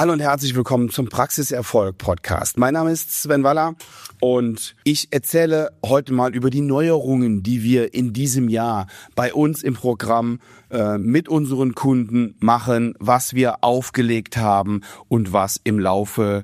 Hallo und herzlich willkommen zum Praxiserfolg-Podcast. Mein Name ist Sven Waller und ich erzähle heute mal über die Neuerungen, die wir in diesem Jahr bei uns im Programm mit unseren Kunden machen, was wir aufgelegt haben und was im Laufe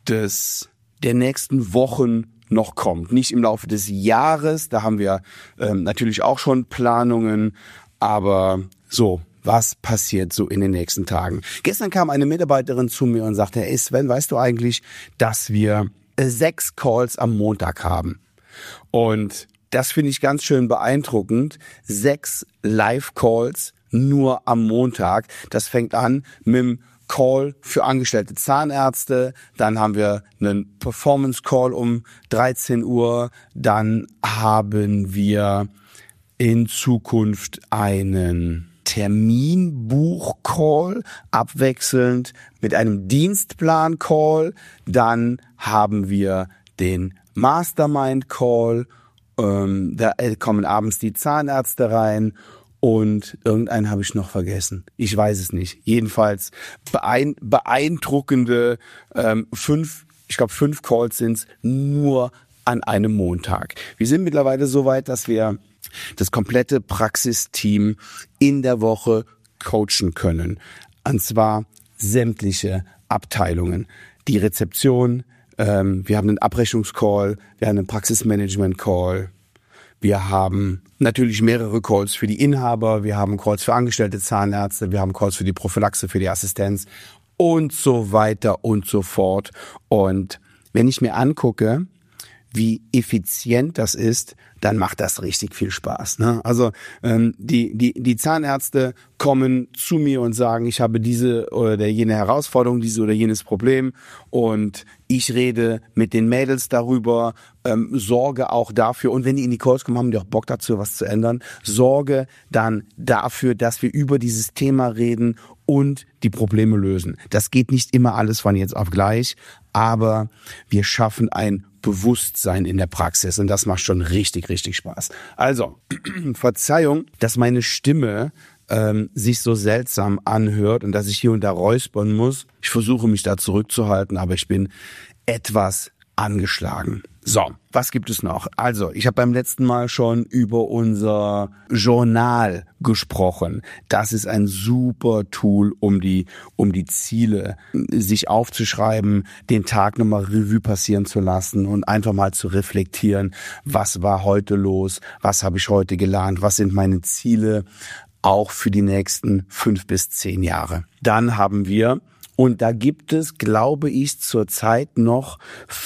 der nächsten Wochen noch kommt. Nicht im Laufe des Jahres, da haben wir natürlich auch schon Planungen, aber so. Was passiert so in den nächsten Tagen? Gestern kam eine Mitarbeiterin zu mir und sagte, hey Sven, weißt du eigentlich, dass wir 6 Calls am Montag haben? Und das finde ich ganz schön beeindruckend. 6 Live-Calls nur am Montag. Das fängt an mit dem Call für angestellte Zahnärzte, dann haben wir einen Performance-Call um 13 Uhr, dann haben wir in Zukunft einen Terminbuch-Call, abwechselnd mit einem Dienstplan-Call. Dann haben wir den Mastermind-Call. Da kommen abends die Zahnärzte rein. Und irgendeinen habe ich noch vergessen. Ich weiß es nicht. Jedenfalls beeindruckende 5 Calls sind es nur an einem Montag. Wir sind mittlerweile so weit, dass wir das komplette Praxisteam in der Woche coachen können. Und zwar sämtliche Abteilungen. Die Rezeption, wir haben einen Abrechnungscall, wir haben einen Praxismanagement-Call, wir haben natürlich mehrere Calls für die Inhaber, wir haben Calls für angestellte Zahnärzte, wir haben Calls für die Prophylaxe, für die Assistenz und so weiter und so fort. Und wenn ich mir angucke, wie effizient das ist, dann macht das richtig viel Spaß, ne? Also die Zahnärzte kommen zu mir und sagen, ich habe diese oder jene Herausforderung, dieses oder jenes Problem und ich rede mit den Mädels darüber, sorge auch dafür, und wenn die in die Calls kommen, haben die auch Bock dazu, was zu ändern, sorge dann dafür, dass wir über dieses Thema reden und die Probleme lösen. Das geht nicht immer alles von jetzt auf gleich, aber wir schaffen ein Bewusstsein in der Praxis und das macht schon richtig, richtig Spaß. Also, Verzeihung, dass meine Stimme sich so seltsam anhört und dass ich hier und da räuspern muss. Ich versuche mich da zurückzuhalten, aber ich bin etwas angeschlagen. So, was gibt es noch? Also, ich habe beim letzten Mal schon über unser Journal gesprochen. Das ist ein super Tool, um die Ziele sich aufzuschreiben, den Tag nochmal Revue passieren zu lassen und einfach mal zu reflektieren, was war heute los, was habe ich heute gelernt, was sind meine Ziele, auch für die nächsten 5 bis 10 Jahre. Dann haben wir, und da gibt es, glaube ich, zurzeit noch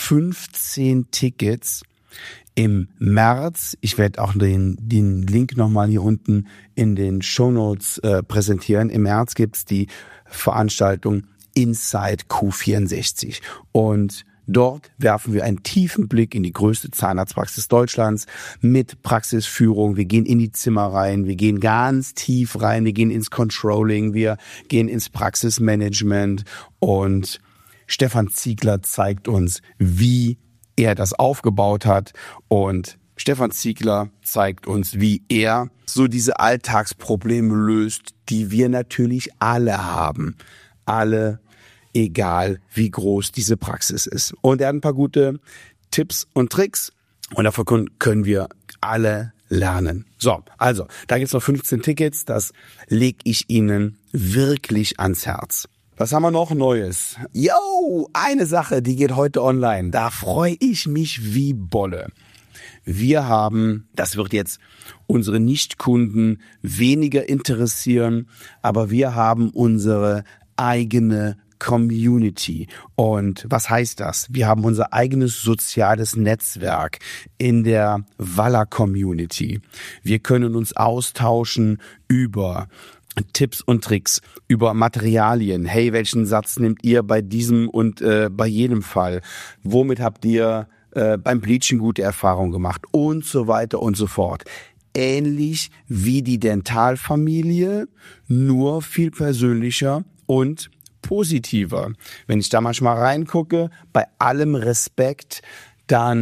15 Tickets im März. Ich werde auch den Link nochmal hier unten in den Shownotes präsentieren. Im März gibt's die Veranstaltung Inside Q64. Und dort werfen wir einen tiefen Blick in die größte Zahnarztpraxis Deutschlands mit Praxisführung. Wir gehen in die Zimmer rein, wir gehen ganz tief rein, wir gehen ins Controlling, wir gehen ins Praxismanagement und Stefan Ziegler zeigt uns, wie er das aufgebaut hat, und Stefan Ziegler zeigt uns, wie er so diese Alltagsprobleme löst, die wir natürlich alle haben. Alle, egal wie groß diese Praxis ist. Und er hat ein paar gute Tipps und Tricks und davon können wir alle lernen. So, also, da gibt's noch 15 Tickets, das lege ich Ihnen wirklich ans Herz. Was haben wir noch Neues? Yo, eine Sache, die geht heute online. Da freue ich mich wie Bolle. Wir haben, das wird jetzt unsere Nichtkunden weniger interessieren, aber wir haben unsere eigene Community. Und was heißt das? Wir haben unser eigenes soziales Netzwerk in der Waller Community. Wir können uns austauschen über Tipps und Tricks, über Materialien. Hey, welchen Satz nehmt ihr bei diesem und bei jedem Fall? Womit habt ihr beim Bleaching gute Erfahrungen gemacht? Und so weiter und so fort. Ähnlich wie die Dentalfamilie, nur viel persönlicher und positiver. Wenn ich da manchmal reingucke, bei allem Respekt, dann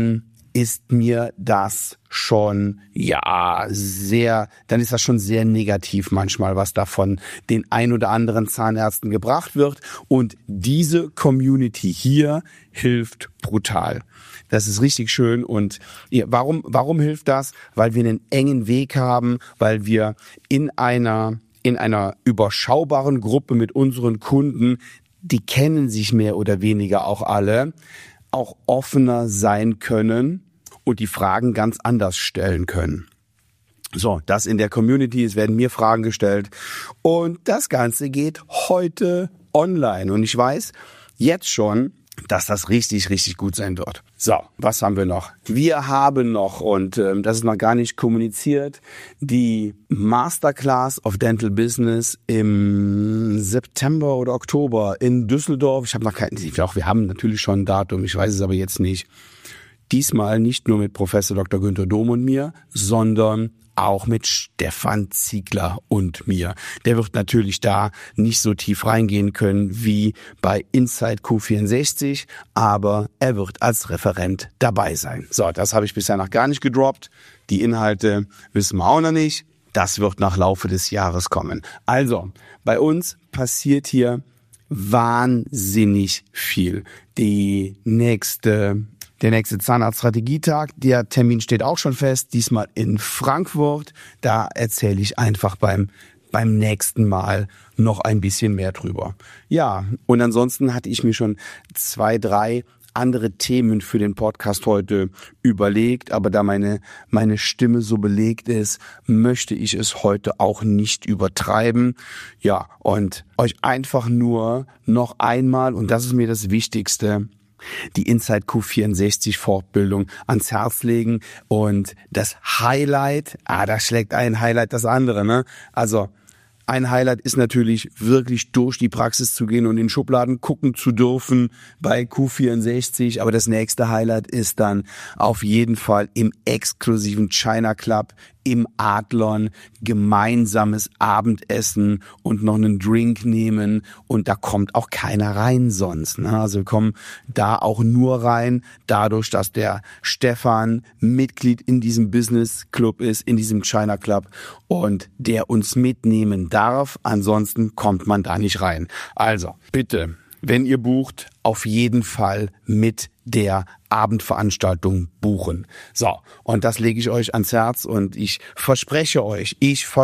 ist mir das schon, dann ist das schon sehr negativ manchmal, was da von den ein oder anderen Zahnärzten gebracht wird. Und diese Community hier hilft brutal. Das ist richtig schön. Und warum hilft das? Weil wir einen engen Weg haben, weil wir in einer überschaubaren Gruppe mit unseren Kunden, die kennen sich mehr oder weniger auch alle, auch offener sein können und die Fragen ganz anders stellen können. So, das in der Community, es werden mir Fragen gestellt und das Ganze geht heute online und ich weiß jetzt schon, dass das richtig, richtig gut sein wird. So, was haben wir noch? Wir haben noch, und das ist noch gar nicht kommuniziert, die Masterclass of Dental Business im September oder Oktober in Düsseldorf. Wir haben natürlich schon ein Datum, ich weiß es aber jetzt nicht. Diesmal nicht nur mit Professor Dr. Günther Dohm und mir, sondern auch mit Stefan Ziegler und mir. Der wird natürlich da nicht so tief reingehen können wie bei Inside Q64, aber er wird als Referent dabei sein. So, das habe ich bisher noch gar nicht gedroppt. Die Inhalte wissen wir auch noch nicht. Das wird nach Laufe des Jahres kommen. Also, bei uns passiert hier wahnsinnig viel. Der nächste Zahnarztstrategietag, der Termin steht auch schon fest, diesmal in Frankfurt. Da erzähle ich einfach beim nächsten Mal noch ein bisschen mehr drüber. Ja, und ansonsten hatte ich mir schon 2, 3 andere Themen für den Podcast heute überlegt, aber da meine Stimme so belegt ist, möchte ich es heute auch nicht übertreiben. Ja, und euch einfach nur noch einmal, und das ist mir das Wichtigste, die Inside Q64 Fortbildung ans Herz legen und das Highlight, da schlägt ein Highlight das andere, ne? Also ein Highlight ist natürlich wirklich durch die Praxis zu gehen und in Schubladen gucken zu dürfen bei Q64. Aber das nächste Highlight ist dann auf jeden Fall im exklusiven China Club im Adlon gemeinsames Abendessen und noch einen Drink nehmen. Und da kommt auch keiner rein sonst, ne? Also wir kommen da auch nur rein, dadurch, dass der Stefan Mitglied in diesem Business Club ist, in diesem China Club und der uns mitnehmen darf. Ansonsten kommt man da nicht rein. Also bitte, wenn ihr bucht, auf jeden Fall mit der Abendveranstaltung buchen. So, und das lege ich euch ans Herz und ich verspreche euch,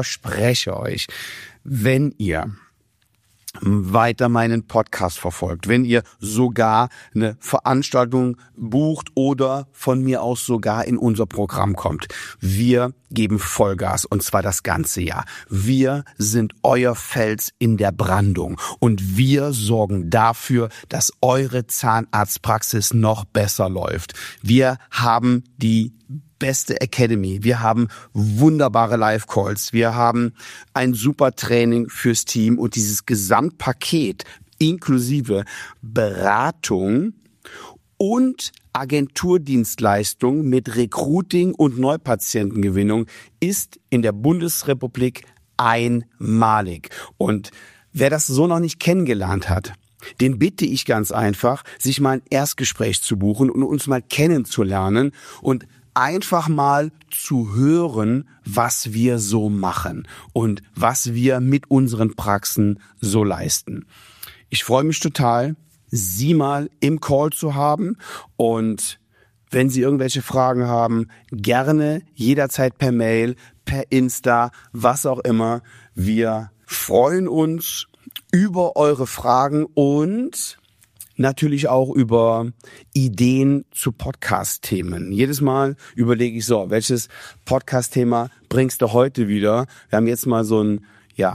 wenn ihr weiter meinen Podcast verfolgt, wenn ihr sogar eine Veranstaltung bucht oder von mir aus sogar in unser Programm kommt. Wir geben Vollgas und zwar das ganze Jahr. Wir sind euer Fels in der Brandung und wir sorgen dafür, dass eure Zahnarztpraxis noch besser läuft. Wir haben die beste Academy. Wir haben wunderbare Live-Calls. Wir haben ein super Training fürs Team und dieses Gesamtpaket inklusive Beratung und Agenturdienstleistung mit Recruiting und Neupatientengewinnung ist in der Bundesrepublik einmalig. Und wer das so noch nicht kennengelernt hat, den bitte ich ganz einfach, sich mal ein Erstgespräch zu buchen und uns mal kennenzulernen und einfach mal zu hören, was wir so machen und was wir mit unseren Praxen so leisten. Ich freue mich total, Sie mal im Call zu haben und wenn Sie irgendwelche Fragen haben, gerne jederzeit per Mail, per Insta, was auch immer. Wir freuen uns über eure Fragen und natürlich auch über Ideen zu Podcast-Themen. Jedes Mal überlege ich so, welches Podcast-Thema bringst du heute wieder? Wir haben jetzt mal so ein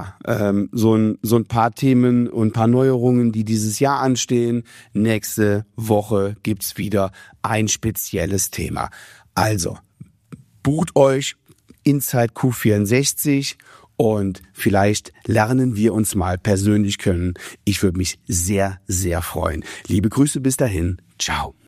paar Themen und ein paar Neuerungen, die dieses Jahr anstehen. Nächste Woche gibt's wieder ein spezielles Thema. Also, bucht euch Inside Q64 und vielleicht lernen wir uns mal persönlich kennen. Ich würde mich sehr, sehr freuen. Liebe Grüße bis dahin. Ciao.